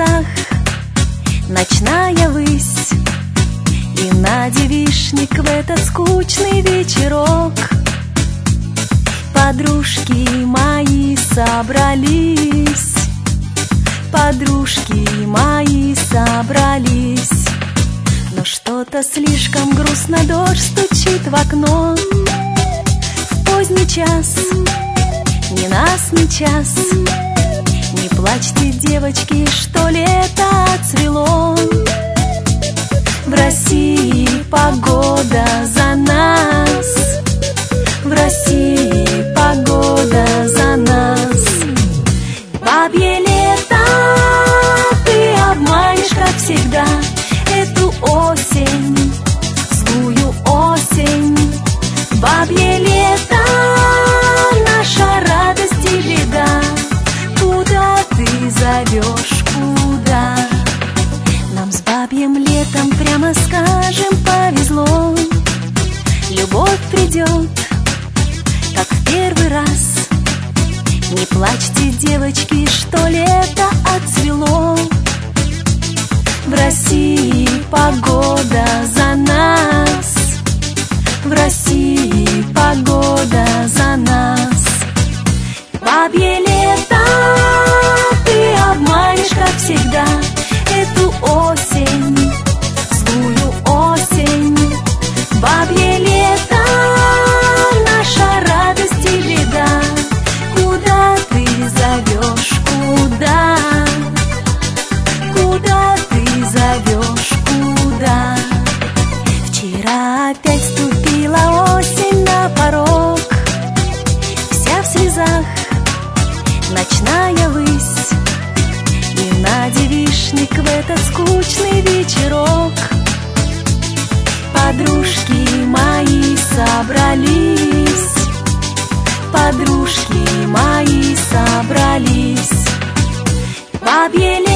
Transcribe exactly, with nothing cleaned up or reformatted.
слезах ночная высь, и на девичник в этот скучный вечерок подружки мои собрались, подружки мои собрались. Но что-то слишком грустно, дождь стучит в окно. В поздний час, ни нас, ни час. Не плачьте, девочки, что лето отцвело. В России погода за нас, в России погода за нас. Бабье лето, ты обманешь, как всегда, эту осень, злую осень. Бабье лето, наша радость и беда. Куда ты зовешь, куда? Нам с бабьим летом, прямо скажем, повезло. Любовь придет, как в первый раз. Не плачьте, девочки, что лето отцвело. В России погода за нас, в России погода за нас. Бабье лето, ты обманешь, как всегда, эту осень, злую осень. Бабье лето, наша радость и беда. Куда ты зовешь, куда? Куда ты зовешь, куда? Вчера опять ступила осень на порог, вся в слезах ночная высь, и на девичник в этот скучный вечерок подружки мои собрались, подружки мои собрались. Бабье